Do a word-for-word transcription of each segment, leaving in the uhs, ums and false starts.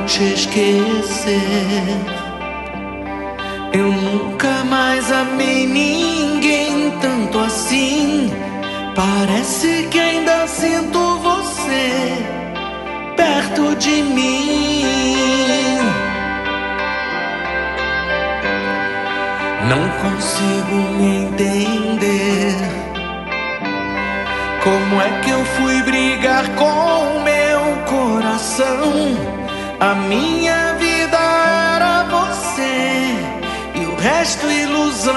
te esquecer. Eu nunca mais amei ninguém tanto assim. Parece que ainda sinto você perto de mim. Não consigo me entender. Como é que eu fui brigar com meu coração? A minha vida era você e o resto ilusão.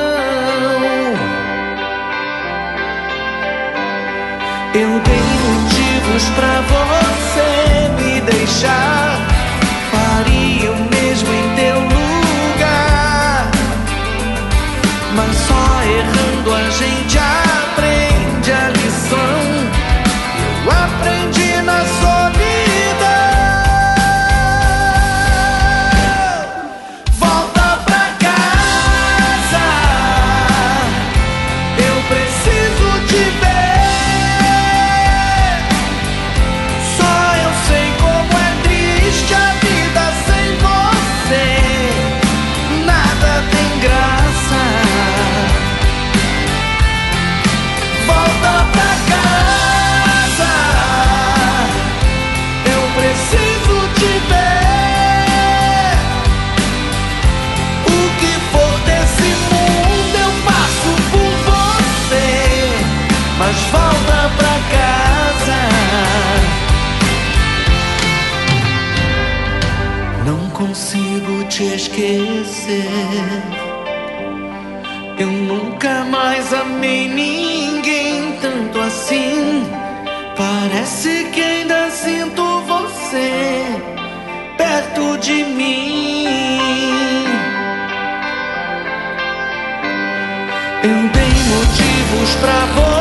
Eu dei motivos pra você me deixar. Faria o mesmo em teu lugar. Mas só errando a gente aprende a lição. Eu aprendi na solidão. Volta pra casa, eu preciso te ver. Só eu sei como é triste a vida sem você. Nada tem graça. Volta pra casa, eu preciso te ver. O que for desse mundo eu faço por você. Mas volta pra casa. Não consigo te esquecer. Eu nunca mais amei ninguém tanto assim. Parece que ainda sinto você perto de mim. Eu dei motivos pra você